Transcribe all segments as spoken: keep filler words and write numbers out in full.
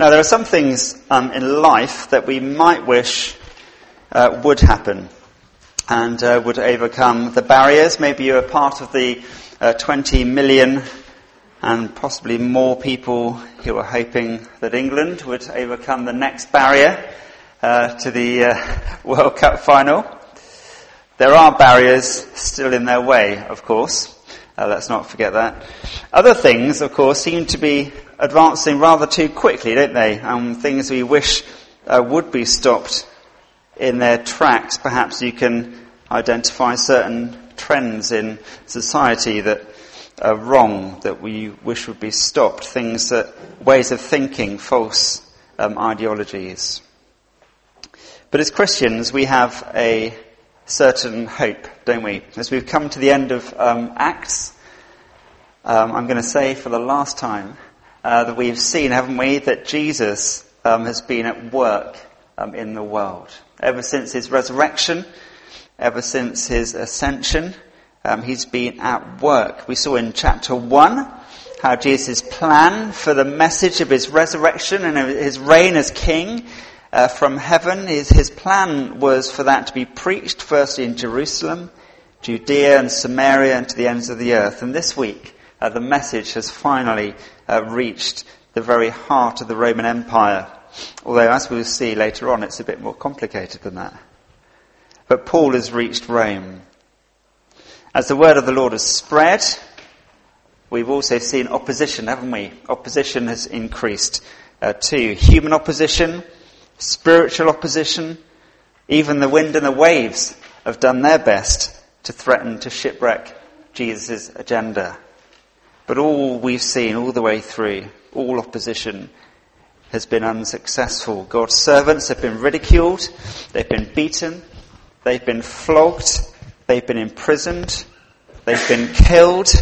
Now, there are some things um, in life that we might wish uh, would happen and uh, would overcome the barriers. Maybe you're a part of the uh, twenty million and possibly more people who are hoping that England would overcome the next barrier uh, to the uh, World Cup final. There are barriers still in their way, of course. Uh, let's not forget that. Other things, of course, seem to be advancing rather too quickly, don't they? Um, things we wish uh, would be stopped in their tracks. Perhaps you can identify certain trends in society that are wrong, that we wish would be stopped. Things that, ways of thinking, false um, ideologies. But as Christians, we have a certain hope, don't we? As we've come to the end of um, Acts, um, I'm going to say for the last time uh, that we've seen, haven't we, that Jesus um, has been at work um, in the world. Ever since his resurrection, ever since his ascension, um, he's been at work. We saw in chapter one how Jesus' plan for the message of his resurrection and his reign as king Uh, from heaven, his, his plan was for that to be preached firstly in Jerusalem, Judea and Samaria and to the ends of the earth. And this week, uh, the message has finally uh, reached the very heart of the Roman Empire. Although, as we'll see later on, it's a bit more complicated than that. But Paul has reached Rome. As the word of the Lord has spread, we've also seen opposition, haven't we? Opposition has increased uh, too. Human opposition, spiritual opposition, even the wind and the waves have done their best to threaten to shipwreck Jesus' agenda. But all we've seen all the way through, all opposition has been unsuccessful. God's servants have been ridiculed, they've been beaten, they've been flogged, they've been imprisoned, they've been killed,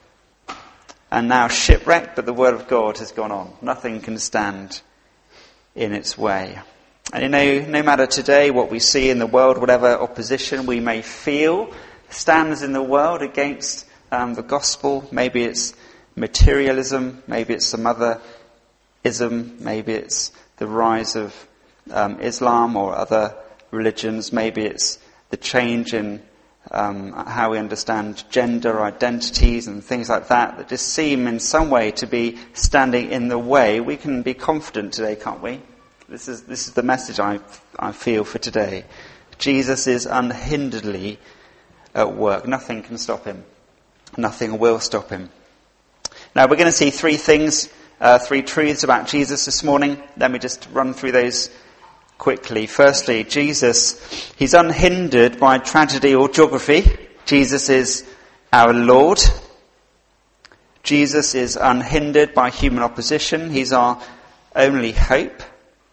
and now shipwrecked, but the word of God has gone on. Nothing can stand in its way. And you know, no matter today what we see in the world, whatever opposition we may feel stands in the world against um, the gospel, maybe it's materialism, maybe it's some other ism, maybe it's the rise of um, Islam or other religions, maybe it's the change in um, how we understand gender identities and things like that, that just seem in some way to be standing in the way. We can be confident today, can't we? This is this is the message I I feel for today. Jesus is unhinderedly at work. Nothing can stop him. Nothing will stop him. Now we're going to see three things, uh, three truths about Jesus this morning. Let me just run through those quickly. Firstly, Jesus, he's unhindered by tragedy or geography. Jesus is our Lord. Jesus is unhindered by human opposition. He's our only hope.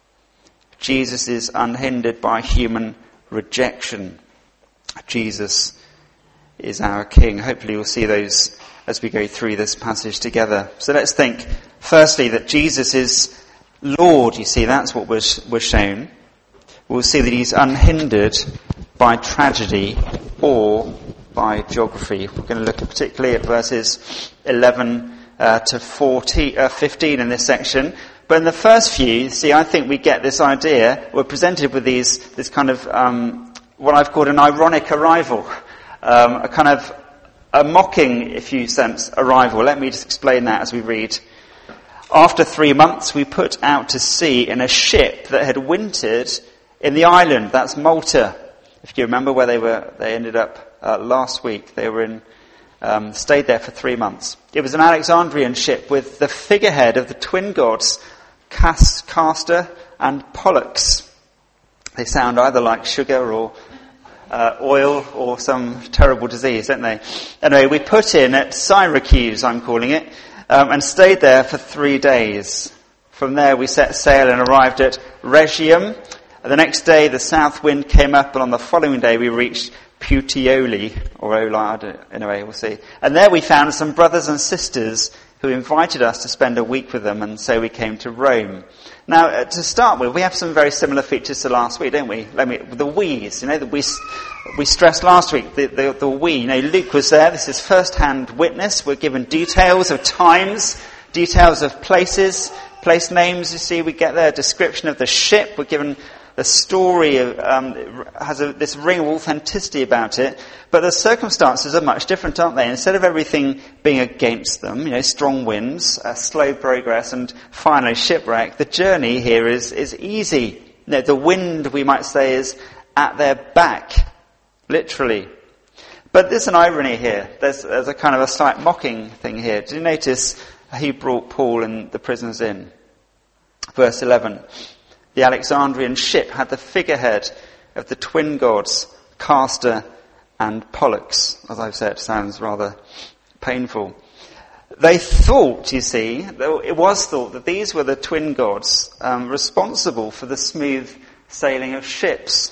Jesus is unhindered by human rejection. Jesus is our King. Hopefully you'll see those as we go through this passage together. So let's think, firstly, that Jesus is Lord. You see, that's what was, was shown. We'll see that he's unhindered by tragedy or by geography. We're going to look particularly at verses eleven uh, to fourteen, uh, fifteen in this section. But in the first few, see, I think we get this idea. We're presented with these, this kind of, um, what I've called an ironic arrival. Um, a kind of, a mocking, if you sense, arrival. Let me just explain that as we read. After three months, we put out to sea in a ship that had wintered in the island. That's Malta. If you remember where they were, they ended up uh, last week. They were in, um, stayed there for three months. It was an Alexandrian ship with the figurehead of the twin gods, Castor and Pollux. They sound either like sugar or uh, oil or some terrible disease, don't they? Anyway, we put in at Syracuse, I'm calling it, um, and stayed there for three days. From there we set sail and arrived at Rhegium. The next day the south wind came up, and on the following day we reached Puteoli, or Ola, I don't, anyway, we'll see. And there we found some brothers and sisters who invited us to spend a week with them, and so we came to Rome. Now, uh, to start with, we have some very similar features to last week, don't we? Let me, the we's, you know, that we we stressed last week, the, the, the we. You know, Luke was there. This is first-hand witness. We're given details of times, details of places, Place names, you see, we get there a description of the ship. We're given the story of, um, has a, this ring of authenticity about it. But the circumstances are much different, aren't they? Instead of everything being against them, you know, strong winds, uh, slow progress, and finally shipwreck, the journey here is, is easy. You know, the wind, we might say, is at their back, literally. But there's an irony here. There's, there's a kind of a slight mocking thing here. Do you notice he brought Paul and the prisoners in? Verse eleven. The Alexandrian ship had the figurehead of the twin gods, Castor and Pollux. As I've said, sounds rather painful. They thought, you see, it was thought that these were the twin gods um, responsible for the smooth sailing of ships.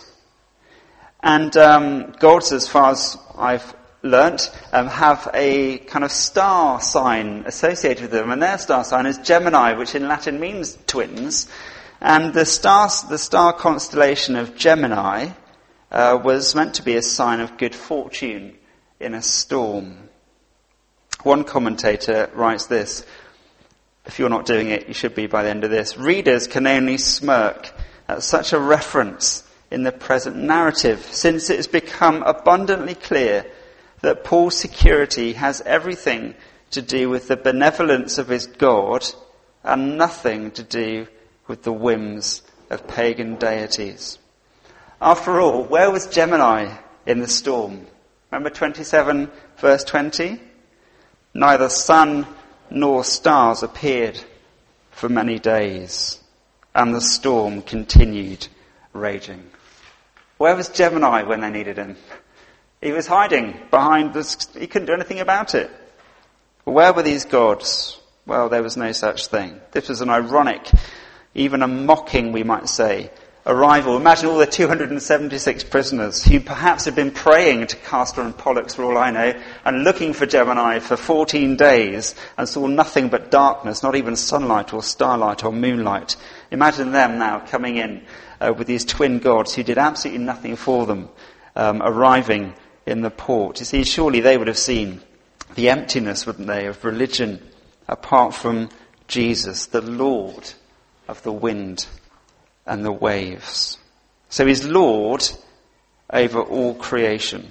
And um, gods, as far as I've learnt, um, have a kind of star sign associated with them. And their star sign is Gemini, which in Latin means twins. And the star, the star constellation of Gemini uh, was meant to be a sign of good fortune in a storm. One commentator writes this: if you're not doing it, you should be by the end of this. Readers can only smirk at such a reference in the present narrative, since it has become abundantly clear that Paul's security has everything to do with the benevolence of his God and nothing to do with the whims of pagan deities. After all, where was Gemini in the storm? Remember twenty-seven, verse twenty? Neither sun nor stars appeared for many days, and the storm continued raging. Where was Gemini when they needed him? He was hiding behind the... He couldn't do anything about it. Where were these gods? Well, there was no such thing. This was an ironic, even a mocking, we might say, arrival. Imagine all the two hundred seventy-six prisoners who perhaps had been praying to Castor and Pollux, for all I know, and looking for Gemini for fourteen days and saw nothing but darkness, not even sunlight or starlight or moonlight. Imagine them now coming in uh, with these twin gods who did absolutely nothing for them, um, arriving in the port. You see, surely they would have seen the emptiness, wouldn't they, of religion apart from Jesus, the Lord of the wind and the waves. So he's Lord over all creation.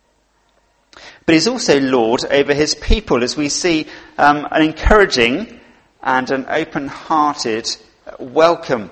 But he's also Lord over his people, as we see um, an encouraging and an open-hearted welcome.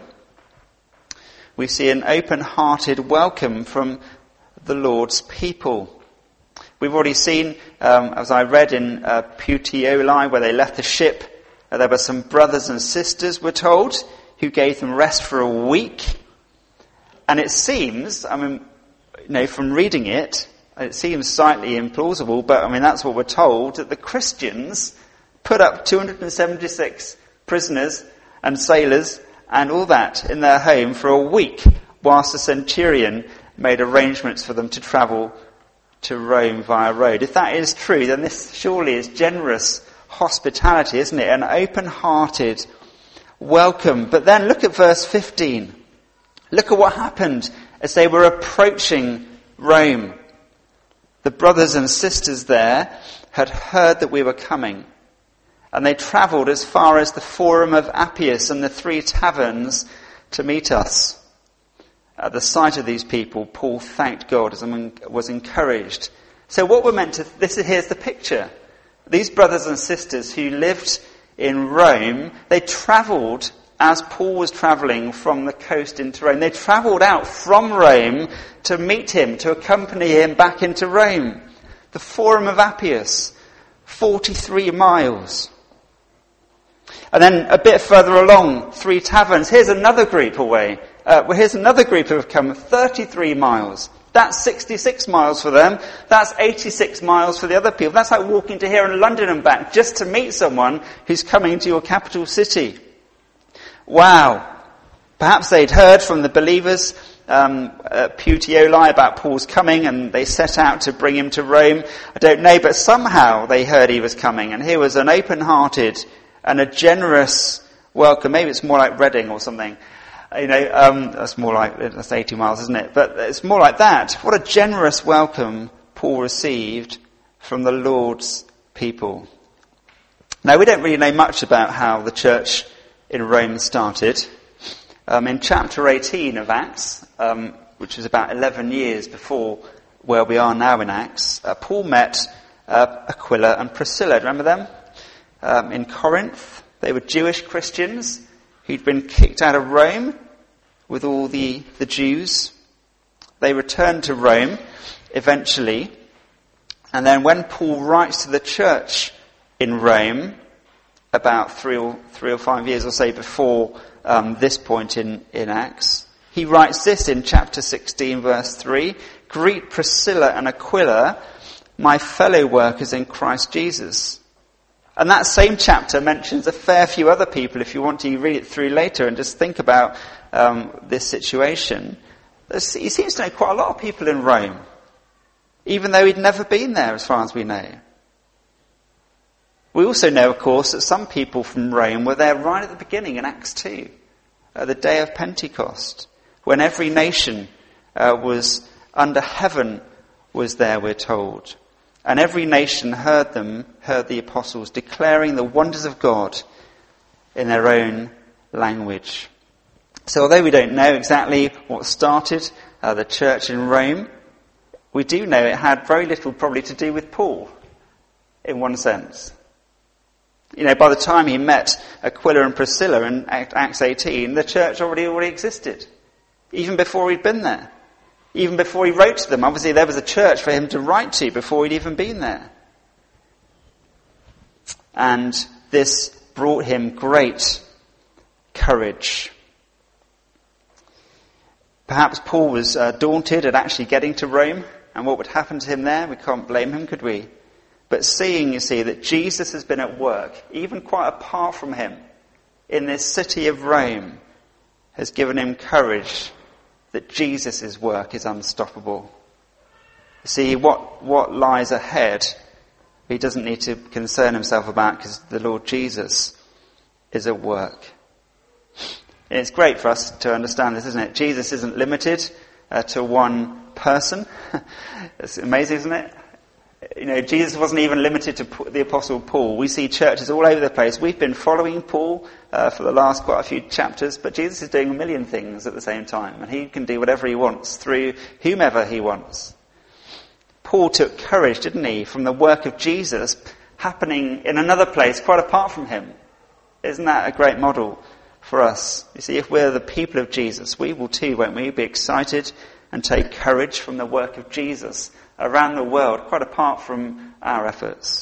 We see an open-hearted welcome from the Lord's people. We've already seen, um, as I read in uh, Puteoli, where they left the ship, uh, there were some brothers and sisters, we're told, who gave them rest for a week. And it seems, I mean, you know, from reading it, it seems slightly implausible, but I mean, that's what we're told, that the Christians put up two hundred seventy-six prisoners and sailors and all that in their home for a week, whilst the centurion made arrangements for them to travel to Rome via road. If that is true, then this surely is generous hospitality, isn't it? An open-hearted welcome. But then look at verse fifteen. Look at what happened as they were approaching Rome. The brothers and sisters there had heard that we were coming, and they travelled as far as the Forum of Appius and the Three Taverns to meet us. At the sight of these people, Paul thanked God and was encouraged. So what we're meant to... This is, here's the picture. These brothers and sisters who lived in Rome, they travelled as Paul was travelling from the coast into Rome. They travelled out from Rome to meet him, to accompany him back into Rome. The Forum of Appius, forty-three miles. And then a bit further along, Three Taverns. Here's another group away. Uh, well, here's another group who have come thirty-three miles. That's sixty-six miles for them. That's eighty-six miles for the other people. That's like walking to here in London and back just to meet someone who's coming to your capital city. Wow. Perhaps they'd heard from the believers um, at Puteoli about Paul's coming, and they set out to bring him to Rome. I don't know, but somehow they heard he was coming, and here was an open-hearted and a generous welcome. Maybe it's more like Reading or something. You know, um, that's more like, that's eighty miles, isn't it? But it's more like that. What a generous welcome Paul received from the Lord's people. Now, we don't really know much about how the church in Rome started. Um, in chapter eighteen of Acts, um, which was about eleven years before where we are now in Acts, uh, Paul met uh, Aquila and Priscilla. Do you remember them? Um, in Corinth, they were Jewish Christians who'd been kicked out of Rome with all the, the Jews. They returned to Rome eventually. And then when Paul writes to the church in Rome, about three or, three or five years or so before um, this point in, in Acts, he writes this in chapter sixteen, verse three, "Greet Priscilla and Aquila, my fellow workers in Christ Jesus." And that same chapter mentions a fair few other people, if you want to read it through later and just think about um, this situation. There's, he seems to know quite a lot of people in Rome, even though he'd never been there as far as we know. We also know, of course, that some people from Rome were there right at the beginning in Acts two, at the day of Pentecost, when every nation uh, was under heaven was there, we're told. And every nation heard them, heard the apostles declaring the wonders of God in their own language. So although we don't know exactly what started uh, the church in Rome, we do know it had very little probably to do with Paul, in one sense. You know, by the time he met Aquila and Priscilla in Acts eighteen, the church already already existed, even before he'd been there. Even before he wrote to them. Obviously there was a church for him to write to before he'd even been there. And this brought him great courage. Perhaps Paul was uh, daunted at actually getting to Rome and what would happen to him there. We can't blame him, could we? But seeing, you see, that Jesus has been at work, even quite apart from him, in this city of Rome, has given him courage that Jesus' work is unstoppable. You see, what, what lies ahead, he doesn't need to concern himself about because the Lord Jesus is at work. And it's great for us to understand this, isn't it? Jesus isn't limited uh, to one person. It's amazing, isn't it? You know, Jesus wasn't even limited to the Apostle Paul. We see churches all over the place. We've been following Paul uh, for the last quite a few chapters, but Jesus is doing a million things at the same time, and he can do whatever he wants through whomever he wants. Paul took courage, didn't he, from the work of Jesus happening in another place quite apart from him. Isn't that a great model for us? You see, if we're the people of Jesus, we will too, won't we, be excited and take courage from the work of Jesus around the world, quite apart from our efforts.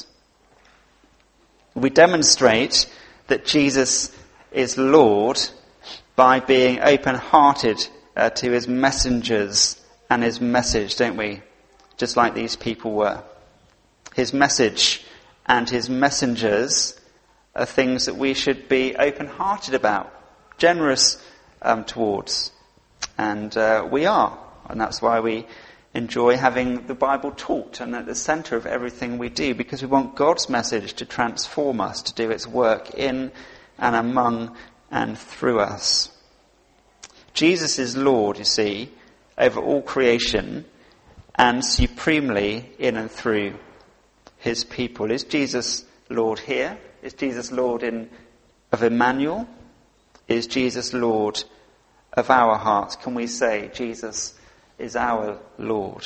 We demonstrate that Jesus is Lord by being open-hearted uh, to his messengers and his message, don't we? Just like these people were. His message and his messengers are things that we should be open-hearted about, generous um, towards. And uh, we are. And that's why we enjoy having the Bible taught and at the centre of everything we do, because we want God's message to transform us, to do its work in and among and through us. Jesus is Lord, you see, over all creation and supremely in and through his people. Is Jesus Lord here? Is Jesus Lord in of Emmanuel? Is Jesus Lord of our hearts? Can we say Jesus is our Lord?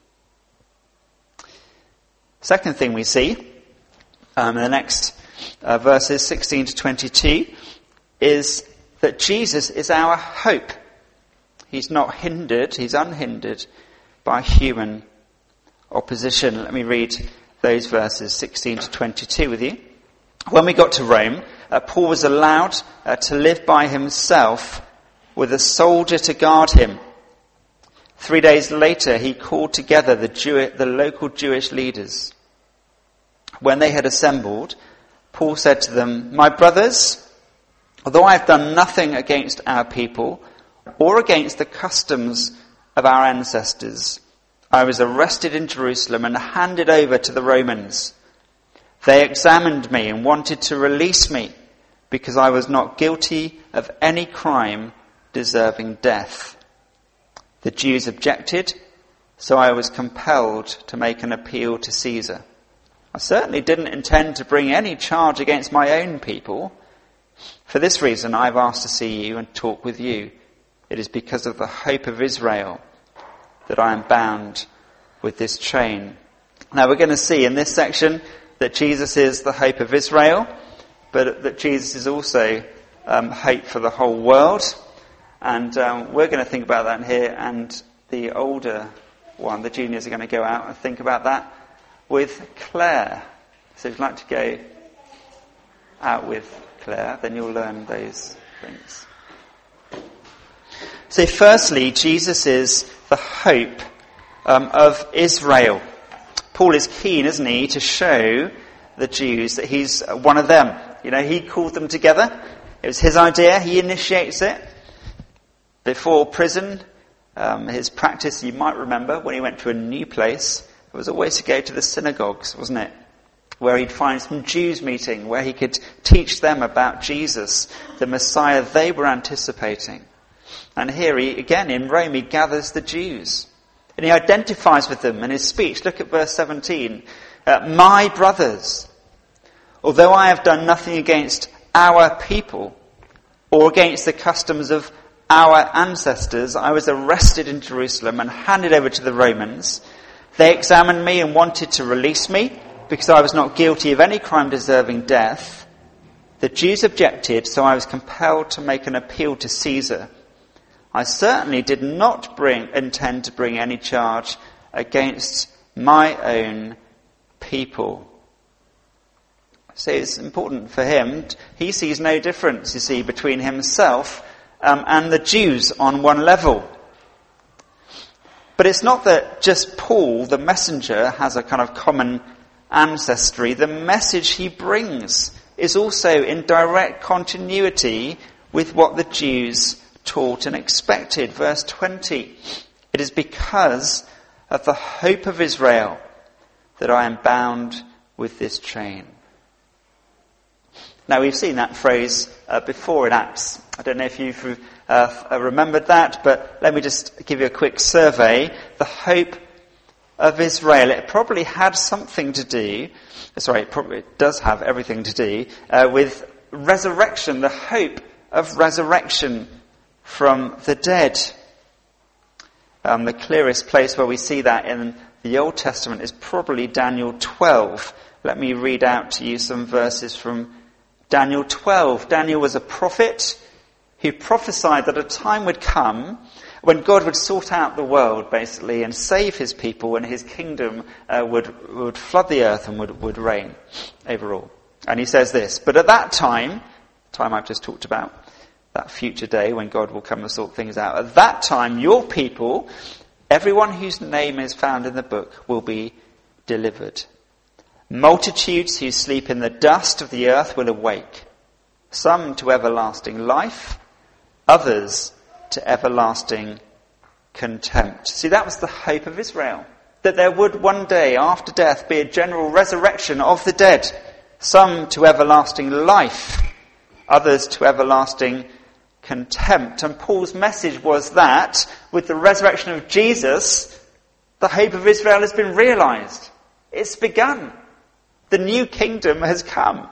Second thing we see um, in the next uh, verses sixteen to twenty-two is that Jesus is our hope. He's not hindered, he's unhindered by human opposition. Let me read those verses sixteen to twenty-two with you. When we got to Rome, uh, Paul was allowed uh, to live by himself with a soldier to guard him. Three days later, he called together the, Jew- the local Jewish leaders. When they had assembled, Paul said to them, "My brothers, although I have done nothing against our people or against the customs of our ancestors, I was arrested in Jerusalem and handed over to the Romans. They examined me and wanted to release me because I was not guilty of any crime deserving death. The Jews objected, so I was compelled to make an appeal to Caesar. I certainly didn't intend to bring any charge against my own people, For this reason, I've asked to see you and talk with you. It is because of the hope of Israel that I am bound with this chain. Now we're going to see in this section that Jesus is the hope of Israel, but that Jesus is also um, hope for the whole world. And um, we're going to think about that here, and the older one, the juniors, are going to go out and think about that with Claire. So if you'd like to go out with Claire, then you'll learn those things. So firstly, Jesus is the hope um, of Israel. Paul is keen, isn't he, to show the Jews that he's one of them. You know, he called them together. It was his idea. He initiates it. Before prison, um, his practice, you might remember, when he went to a new place, it was always to go to the synagogues, wasn't it? Where he'd find some Jews meeting, where he could teach them about Jesus, the Messiah they were anticipating. And here he, again, in Rome, he gathers the Jews. And he identifies with them in his speech. Look at verse seventeen. Uh, My brothers, although I have done nothing against our people or against the customs of our ancestors, I was arrested in Jerusalem and handed over to the Romans. They examined me and wanted to release me because I was not guilty of any crime deserving death. The Jews objected, so I was compelled to make an appeal to Caesar. I certainly did not bring, intend to bring any charge against my own people. So it's important for him. He sees no difference, you see, between himself um, and the Jews on one level. But it's not that just Paul, the messenger, has a kind of common ancestry. The message he brings is also in direct continuity with what the Jews taught and expected. Verse twenty. It is because of the hope of Israel that I am bound with this chain. Now we've seen that phrase uh, before in Acts. I don't know if you've uh, remembered that, but let me just give you a quick survey. The hope of Israel, it probably had something to do, sorry, it probably does have everything to do uh, with resurrection, the hope of resurrection from the dead. Um, the clearest place where we see that in the Old Testament is probably Daniel twelve. Let me read out to you some verses from Daniel twelve. Daniel was a prophet who prophesied that a time would come when God would sort out the world, basically, and save his people, and his kingdom uh, would would flood the earth and would, would reign over all. And he says this, but at that time, time I've just talked about, that future day when God will come and sort things out, at that time your people, everyone whose name is found in the book, will be delivered. Multitudes who sleep in the dust of the earth will awake, some to everlasting life, others to everlasting contempt. See, that was the hope of Israel, that there would one day after death be a general resurrection of the dead, some to everlasting life, others to everlasting contempt. And Paul's message was that with the resurrection of Jesus, the hope of Israel has been realized. It's begun. The new kingdom has come.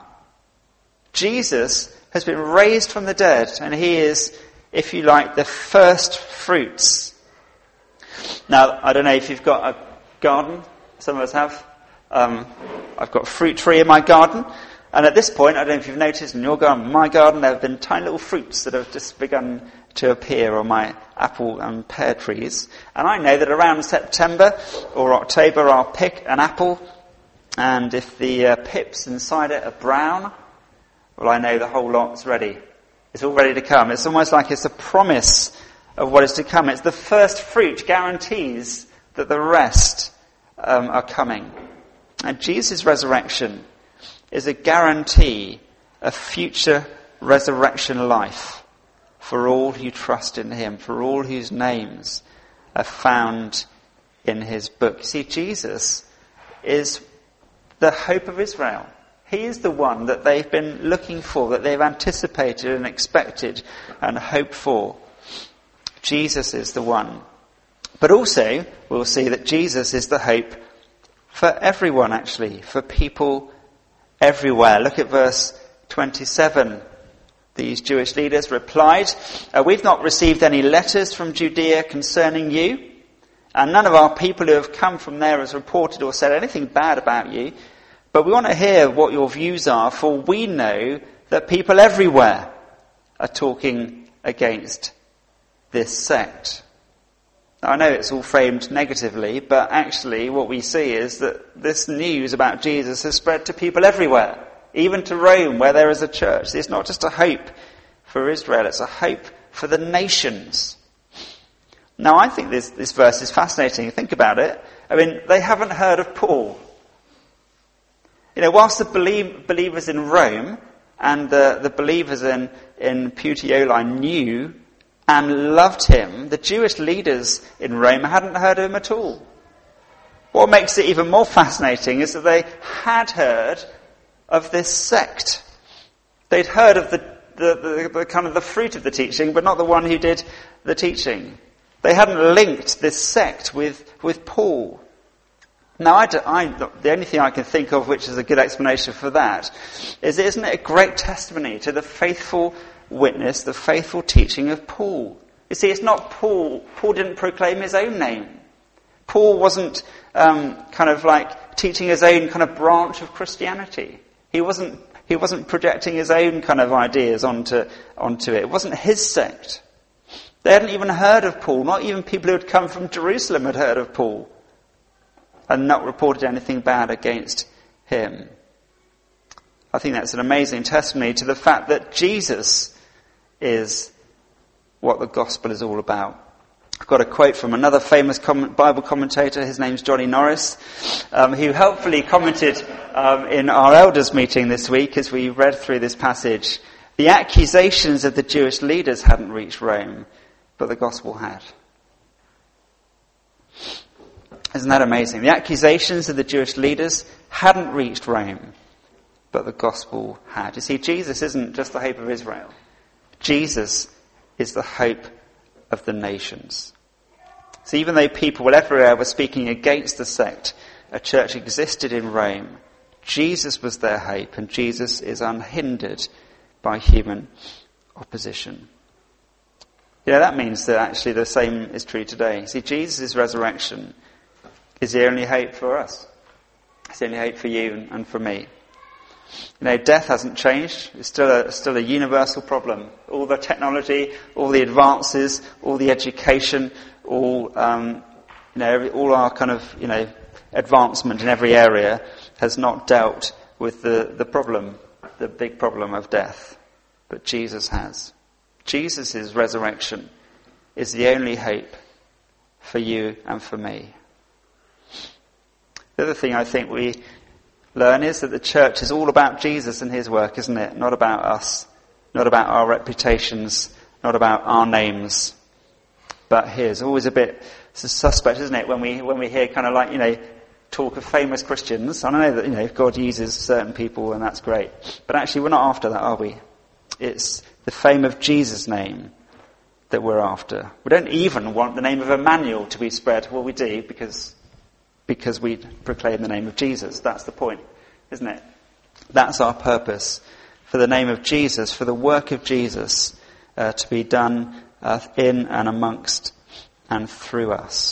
Jesus has been raised from the dead, and he is, if you like, the first fruits. Now, I don't know if you've got a garden. Some of us have. Um, I've got a fruit tree in my garden. And at this point, I don't know if you've noticed in your garden, my garden, there have been tiny little fruits that have just begun to appear on my apple and pear trees. And I know that around September or October, I'll pick an apple, and if the uh, pips inside it are brown, well, I know the whole lot's ready. It's all ready to come. It's almost like it's a promise of what is to come. It's the first fruit guarantees that the rest um, are coming. And Jesus' resurrection is a guarantee of future resurrection life for all who trust in him, for all whose names are found in his book. See, Jesus is the hope of Israel. He is the one that they've been looking for, that they've anticipated and expected and hoped for. Jesus is the one. But also, we'll see that Jesus is the hope for everyone, actually, for people everywhere. Look at verse twenty-seven. These Jewish leaders replied, uh, we've not received any letters from Judea concerning you, and none of our people who have come from there has reported or said anything bad about you, but we want to hear what your views are, for we know that people everywhere are talking against this sect. Now, I know it's all framed negatively, but actually what we see is that this news about Jesus has spread to people everywhere, even to Rome, where there is a church. It's not just a hope for Israel, it's a hope for the nations. Now, I think this, this verse is fascinating. Think about it. I mean, they haven't heard of Paul. You know, whilst the believe, believers in Rome and the, the believers in, in Puteoli knew and loved him, the Jewish leaders in Rome hadn't heard of him at all. What makes it even more fascinating is that they had heard of this sect. They'd heard of the, the, the, the kind of the fruit of the teaching, but not the one who did the teaching. They hadn't linked this sect with, with Paul. Now, I, I, the only thing I can think of which is a good explanation for that is, isn't it a great testimony to the faithful witness, the faithful teaching of Paul? You see, it's not Paul. Paul didn't proclaim his own name. Paul wasn't um, kind of like teaching his own kind of branch of Christianity. He wasn't. He wasn't projecting his own kind of ideas onto onto it. It wasn't his sect. They hadn't even heard of Paul. Not even people who had come from Jerusalem had heard of Paul and not reported anything bad against him. I think that's an amazing testimony to the fact that Jesus is what the gospel is all about. I've got a quote from another famous Bible commentator. His name's Johnny Norris, um, who helpfully commented um, in our elders meeting this week as we read through this passage. The accusations of the Jewish leaders hadn't reached Rome, but the gospel had. Isn't that amazing? The accusations of the Jewish leaders hadn't reached Rome, but the gospel had. You see, Jesus isn't just the hope of Israel. Jesus is the hope of the nations. So even though people everywhere were speaking against the sect, a church existed in Rome. Jesus was their hope, and Jesus is unhindered by human opposition. You know, that means that actually the same is true today. See, Jesus' resurrection is the only hope for us. It's the only hope for you and for me. You know, death hasn't changed. It's still a, still a universal problem. All the technology, all the advances, all the education, all, um, you know, every, all our kind of, you know, advancement in every area has not dealt with the, the problem, the big problem of death. But Jesus has. Jesus' resurrection is the only hope for you and for me. The other thing I think we learn is that the church is all about Jesus and his work, isn't it? Not about us, not about our reputations, not about our names, but his. Always a bit suspect, isn't it, when we when we hear kind of like, you know, talk of famous Christians. I know that, you know, God uses certain people and that's great, but actually we're not after that, are we? It's the fame of Jesus' name that we're after. We don't even want the name of Emmanuel to be spread. Well, we do because because we proclaim the name of Jesus. That's the point, isn't it? That's our purpose, for the name of Jesus, for the work of Jesus uh, to be done uh, in and amongst and through us.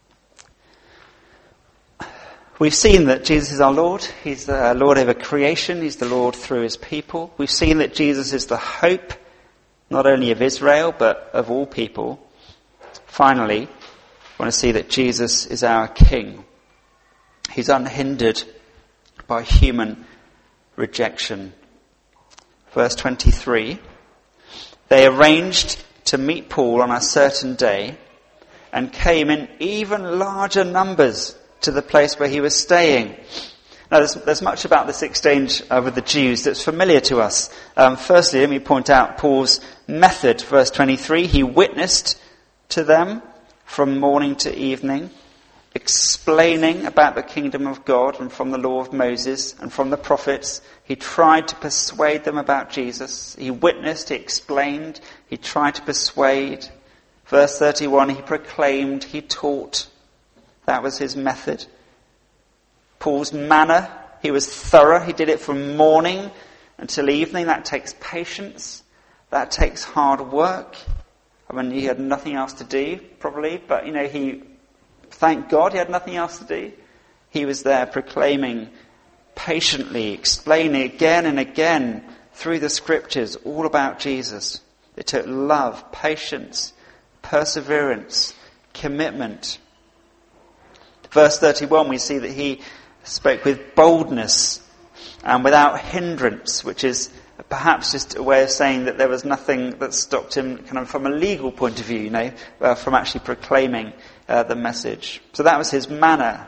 We've seen that Jesus is our Lord. He's the Lord over creation. He's the Lord through his people. We've seen that Jesus is the hope, not only of Israel, but of all people. Finally, we want to see that Jesus is our King. He's unhindered by human rejection. Verse twenty-three, they arranged to meet Paul on a certain day and came in even larger numbers to the place where he was staying. Now, there's, there's much about this exchange uh, with the Jews that's familiar to us. Um, firstly, let me point out Paul's method. Verse twenty-three, he witnessed to them from morning to evening, explaining about the kingdom of God and from the law of Moses and from the prophets. He tried to persuade them about Jesus. He witnessed, he explained, he tried to persuade. Verse thirty-one, he proclaimed, he taught. That was his method. Paul's manner, he was thorough. He did it from morning until evening. That takes patience. That takes hard work. I mean, he had nothing else to do, probably, but, you know, he, thank God he had nothing else to do. He was there proclaiming patiently, explaining again and again through the scriptures all about Jesus. It took love, patience, perseverance, commitment. Verse thirty-one, we see that he spoke with boldness and without hindrance, which is perhaps just a way of saying that there was nothing that stopped him kind of from a legal point of view, you know, uh, from actually proclaiming uh, the message. So that was his manner.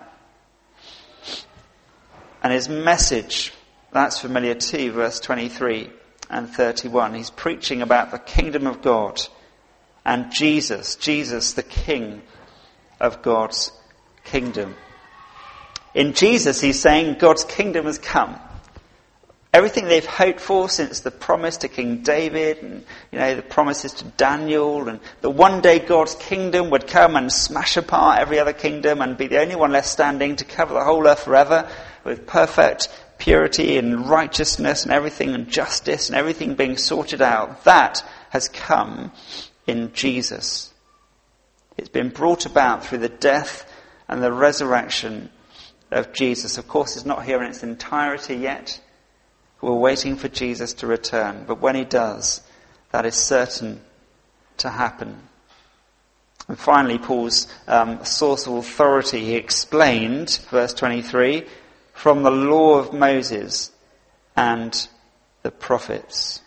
And his message, that's familiar too, verse twenty-three and thirty-one. He's preaching about the kingdom of God and Jesus, Jesus the King of God's kingdom. In Jesus, he's saying God's kingdom has come. Everything they've hoped for since the promise to King David and, you know, the promises to Daniel and that one day God's kingdom would come and smash apart every other kingdom and be the only one left standing to cover the whole earth forever with perfect purity and righteousness and everything and justice and everything being sorted out. That has come in Jesus. It's been brought about through the death and the resurrection of Jesus. Of course, it's not here in its entirety yet. We're waiting for Jesus to return. But when he does, that is certain to happen. And finally, Paul's um, source of authority, he explained, verse twenty-three, from the law of Moses and the prophets.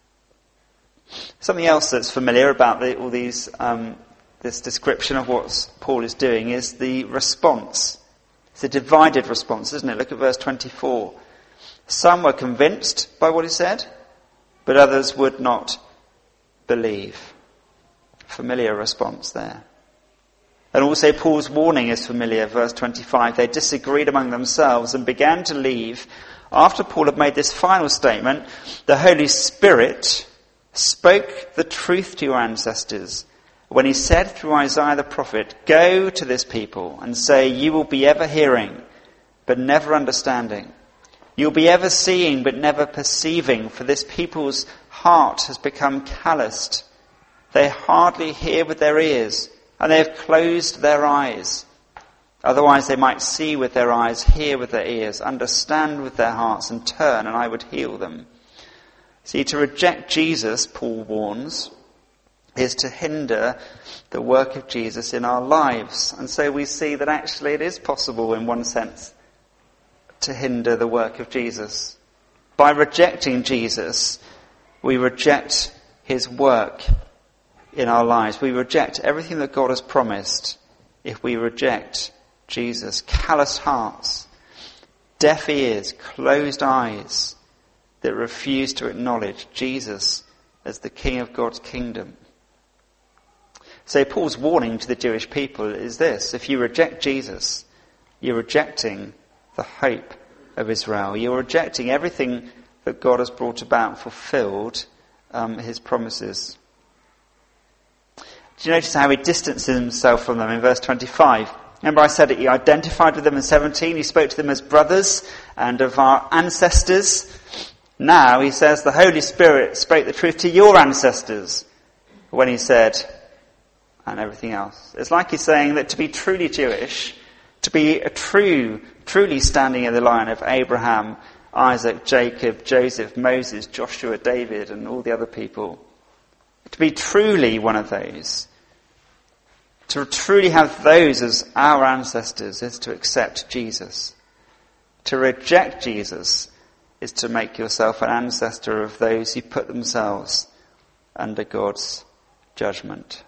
Something else that's familiar about the, all these, um, this description of what Paul is doing is the response. It's a divided response, isn't it? Look at verse twenty-four. Some were convinced by what he said, but others would not believe. Familiar response there. And also Paul's warning is familiar, verse twenty-five. They disagreed among themselves and began to leave. After Paul had made this final statement, the Holy Spirit spoke the truth to your ancestors when he said through Isaiah the prophet, "Go to this people and say, you will be ever hearing, but never understanding. You'll be ever seeing, but never perceiving, for this people's heart has become calloused. They hardly hear with their ears, and they have closed their eyes. Otherwise they might see with their eyes, hear with their ears, understand with their hearts, and turn, and I would heal them." See, to reject Jesus, Paul warns, is to hinder the work of Jesus in our lives. And so we see that actually it is possible, in one sense, to hinder the work of Jesus. By rejecting Jesus, we reject his work in our lives. We reject everything that God has promised if we reject Jesus. Callous hearts, deaf ears, closed eyes that refuse to acknowledge Jesus as the King of God's kingdom. So Paul's warning to the Jewish people is this: if you reject Jesus, you're rejecting the hope of Israel. You're rejecting everything that God has brought about, fulfilled um, his promises. Do you notice how he distances himself from them in verse twenty-five? Remember I said that he identified with them in seventeen. He spoke to them as brothers and of our ancestors. Now he says the Holy Spirit spoke the truth to your ancestors when he said, and everything else. It's like he's saying that to be truly Jewish, to be a true, truly standing in the line of Abraham, Isaac, Jacob, Joseph, Moses, Joshua, David, and all the other people, to be truly one of those, to truly have those as our ancestors, is to accept Jesus. To reject Jesus is to make yourself an ancestor of those who put themselves under God's judgment.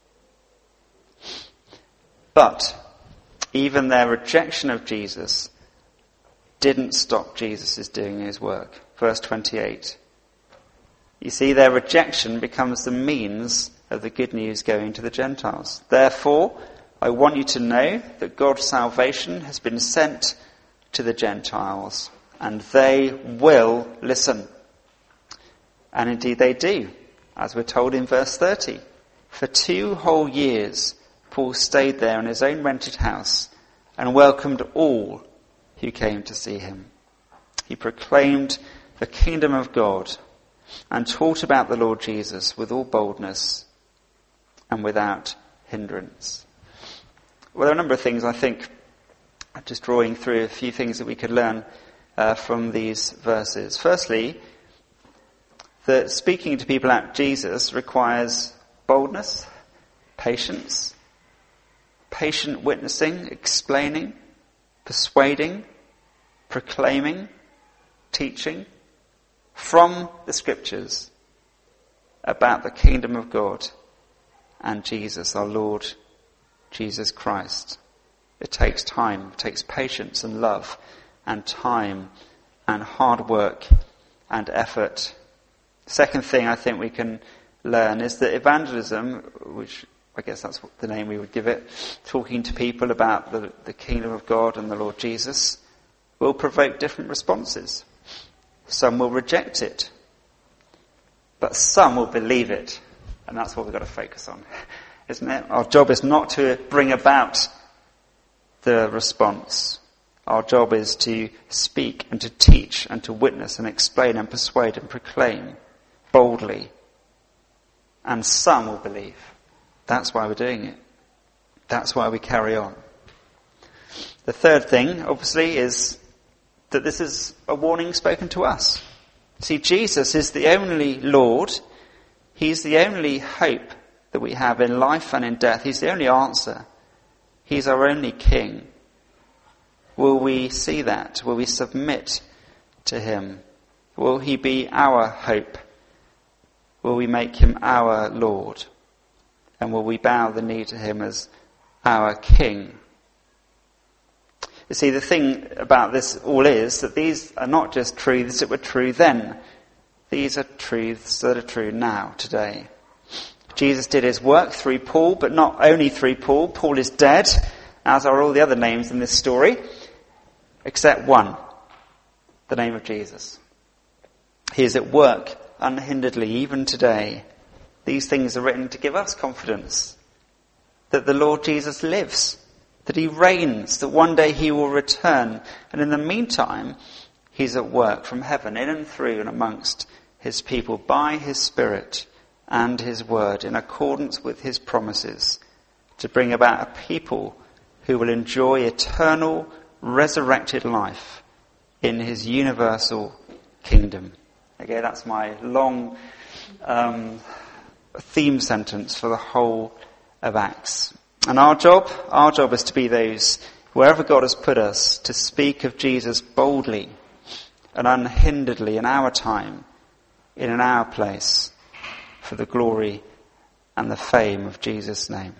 But even their rejection of Jesus didn't stop Jesus' doing his work. Verse twenty-eight. You see, their rejection becomes the means of the good news going to the Gentiles. Therefore, I want you to know that God's salvation has been sent to the Gentiles, and they will listen. And indeed they do, as we're told in verse thirty. For two whole years, Paul stayed there in his own rented house and welcomed all who came to see him. He proclaimed the kingdom of God and taught about the Lord Jesus with all boldness and without hindrance. Well, there are a number of things I think, just drawing through a few things that we could learn uh, from these verses. Firstly, that speaking to people about Jesus requires boldness, patience, patient witnessing, explaining, persuading, proclaiming, teaching from the Scriptures about the kingdom of God and Jesus, our Lord Jesus Christ. It takes time, it takes patience and love and time and hard work and effort. Second thing I think we can learn is that evangelism, which I guess that's what the name we would give it, talking to people about the, the kingdom of God and the Lord Jesus, will provoke different responses. Some will reject it, but some will believe it. And that's what we've got to focus on, isn't it? Our job is not to bring about the response. Our job is to speak and to teach and to witness and explain and persuade and proclaim boldly. And some will believe. That's why we're doing it. That's why we carry on. The third thing, obviously, is that this is a warning spoken to us. See, Jesus is the only Lord. He's the only hope that we have in life and in death. He's the only answer. He's our only King. Will we see that? Will we submit to him? Will he be our hope? Will we make him our Lord? And will we bow the knee to him as our King? You see, the thing about this all is that these are not just truths that were true then. These are truths that are true now, today. Jesus did his work through Paul, but not only through Paul. Paul is dead, as are all the other names in this story, except one, the name of Jesus. He is at work unhinderedly, even today. These things are written to give us confidence that the Lord Jesus lives, that he reigns, that one day he will return. And in the meantime, he's at work from heaven, in and through and amongst his people, by his Spirit and his word, in accordance with his promises, to bring about a people who will enjoy eternal, resurrected life in his universal kingdom. Okay, that's my long um, theme sentence for the whole of Acts. And our job, our job is to be those, wherever God has put us, to speak of Jesus boldly and unhinderedly in our time, in our place, for the glory and the fame of Jesus' name.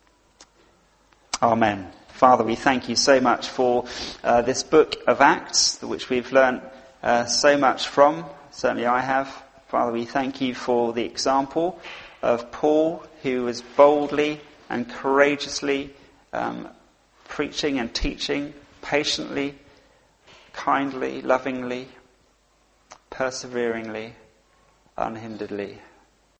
Amen. Father, we thank you so much for uh, this book of Acts, which we've learnt uh, so much from. Certainly I have. Father, we thank you for the example of Paul, who was boldly and courageously um, preaching and teaching, patiently, kindly, lovingly, perseveringly, unhinderedly.